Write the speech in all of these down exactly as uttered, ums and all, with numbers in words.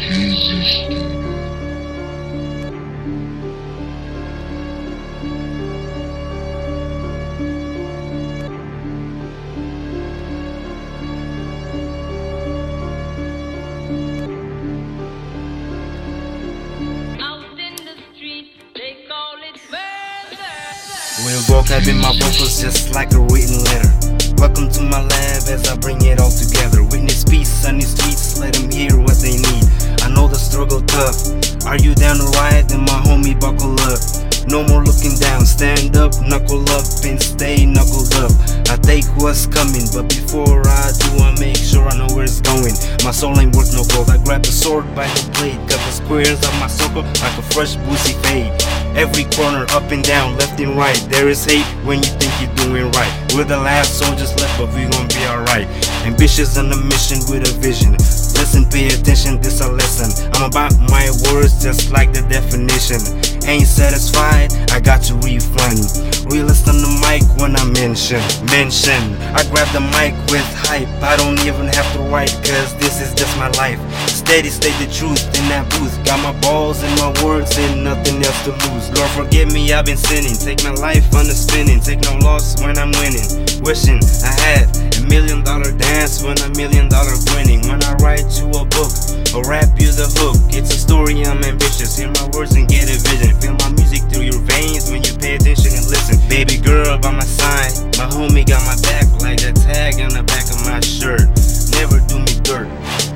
When vocab in my vocals just like a written letter. Welcome to my lab as I bring it all together. Witness peace on these streets, let them hear what they need. I know the struggle tough. Are you down to ride? Then my homie buckle up. No more looking down, stand up, knuckle up, and stay knuckled up. I take what's coming, but before I do, I make sure I know where it's going. My soul ain't worth no gold. I grab the sword by the blade, cut the squares of my circle like a fresh boozy fade. Every corner, up and down, left and right, there is hate when you think you're doing right. We're the last soldiers left, but we gon' be alright. Ambitious on a mission with a vision. Listen, pay attention, this a lesson. I'm about my words just like the definition. Ain't satisfied, I got to refund. Realist on the mic when I mention, mention. I grab the mic with hype, I don't even have to write, cause this is just my life. Steady, state the truth in that booth. Got my balls and my words and nothing else to lose. Lord forgive me, I've been sinning. Take my life on the spinning. Take no loss when I'm winning. Wishing I had a million dollar dance when a million dollar grinning. When I write you a book or rap you the hook, it's a story, I'm ambitious. Hear my words and get a vision. Feel my music through your veins when you pay attention and listen. Baby girl by my side, my homie got my back like a tag on the back of my shirt. Never do me dirt.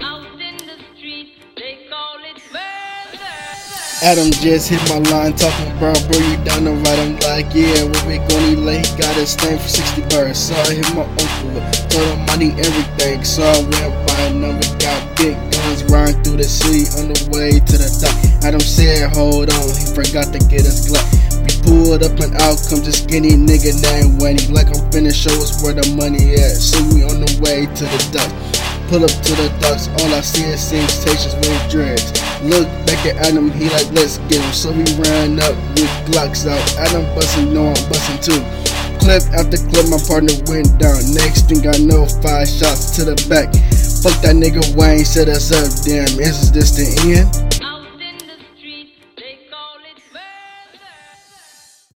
Adam just hit my line talking about, bro, you down the right. I'm like, yeah, what we gonna lay? He got his thing for sixty birds. So I hit my uncle, told him I need everything. So I went by a number, got big guns, riding through the city on the way to the dock. Adam said, hold on, he forgot to get his Glock. We pulled up and out comes a skinny nigga named Wendy. Like I'm finna show us where the money at. So we on the way to the dock. Pull up to the docks, all I see is six stations with dreads. Look back at Adam, he like, let's get him. So we ran up with Glocks out. Adam bustin', no, I'm bustin' too. Clip after clip, my partner went down. Next thing I know, five shots to the back. Fuck that nigga Wayne, set us up, damn, is this the end?